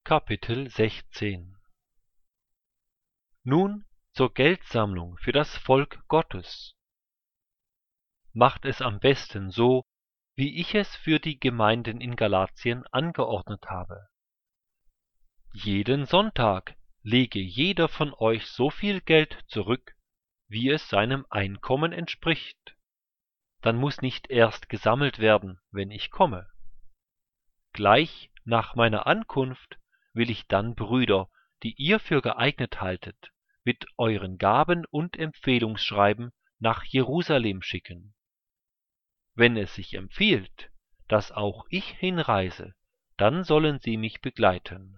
Kapitel 16. Nun zur Geldsammlung für das Volk Gottes. Macht es am besten so, wie ich es für die Gemeinden in Galatien angeordnet habe. Jeden Sonntag lege jeder von euch so viel Geld zurück, wie es seinem Einkommen entspricht. Dann muss nicht erst gesammelt werden, wenn ich komme. Gleich nach meiner Ankunft will ich dann Brüder, die ihr für geeignet haltet, mit euren Gaben und Empfehlungsschreiben nach Jerusalem schicken. Wenn es sich empfiehlt, dass auch ich hinreise, dann sollen sie mich begleiten.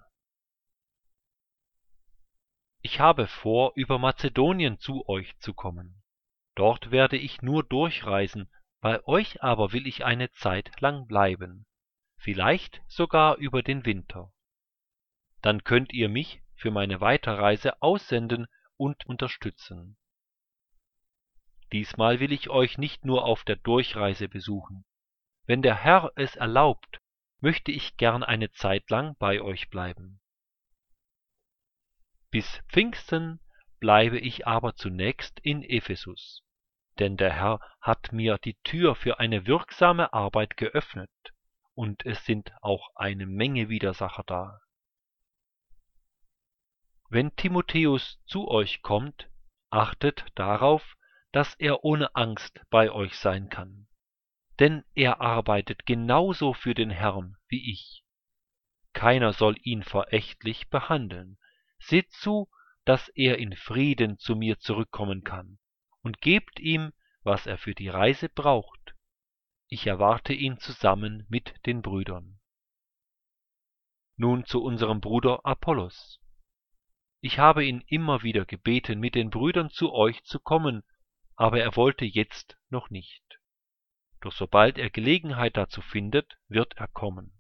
Ich habe vor, über Mazedonien zu euch zu kommen. Dort werde ich nur durchreisen, bei euch aber will ich eine Zeit lang bleiben, vielleicht sogar über den Winter. Dann könnt ihr mich für meine Weiterreise aussenden und unterstützen. Diesmal will ich euch nicht nur auf der Durchreise besuchen. Wenn der Herr es erlaubt, möchte ich gern eine Zeit lang bei euch bleiben. Bis Pfingsten bleibe ich aber zunächst in Ephesus, denn der Herr hat mir die Tür für eine wirksame Arbeit geöffnet, und es sind auch eine Menge Widersacher da. Wenn Timotheus zu euch kommt, achtet darauf, dass er ohne Angst bei euch sein kann, denn er arbeitet genauso für den Herrn wie ich. Keiner soll ihn verächtlich behandeln. Seht zu, dass er in Frieden zu mir zurückkommen kann, und gebt ihm, was er für die Reise braucht. Ich erwarte ihn zusammen mit den Brüdern. Nun zu unserem Bruder Apollos. Ich habe ihn immer wieder gebeten, mit den Brüdern zu euch zu kommen, aber er wollte jetzt noch nicht. Doch sobald er Gelegenheit dazu findet, wird er kommen.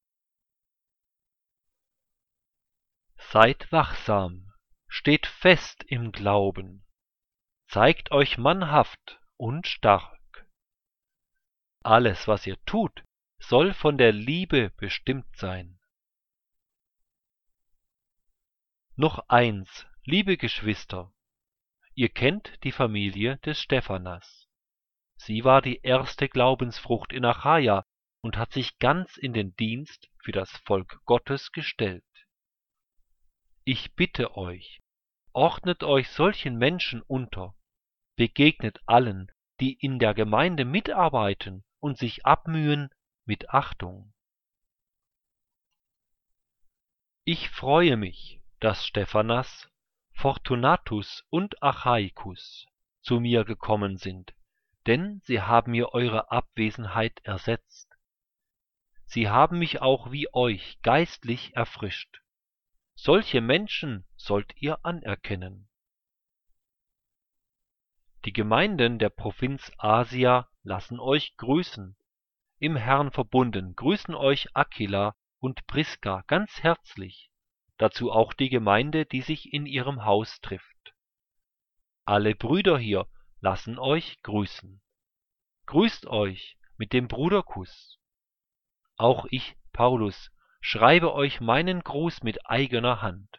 Seid wachsam, steht fest im Glauben, zeigt euch mannhaft und stark. Alles, was ihr tut, soll von der Liebe bestimmt sein. Noch eins, liebe Geschwister, ihr kennt die Familie des Stephanas. Sie war die erste Glaubensfrucht in Achaia und hat sich ganz in den Dienst für das Volk Gottes gestellt. Ich bitte euch, ordnet euch solchen Menschen unter, begegnet allen, die in der Gemeinde mitarbeiten und sich abmühen, mit Achtung. Ich freue mich, dass Stephanas, Fortunatus und Achaicus zu mir gekommen sind, denn sie haben mir eure Abwesenheit ersetzt. Sie haben mich auch wie euch geistlich erfrischt. Solche Menschen sollt ihr anerkennen. Die Gemeinden der Provinz Asia lassen euch grüßen. Im Herrn verbunden grüßen euch Aquila und Priska ganz herzlich, dazu auch die Gemeinde, die sich in ihrem Haus trifft. Alle Brüder hier lassen euch grüßen. Grüßt euch mit dem Bruderkuss. Auch ich, Paulus, schreibe euch meinen Gruß mit eigener Hand.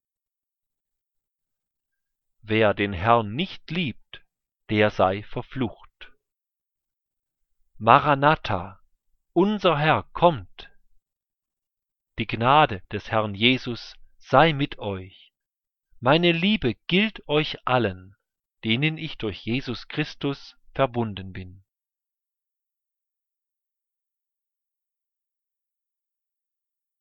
Wer den Herrn nicht liebt, der sei verflucht. Maranatha, unser Herr kommt. Die Gnade des Herrn Jesus sei mit euch. Meine Liebe gilt euch allen, denen ich durch Jesus Christus verbunden bin.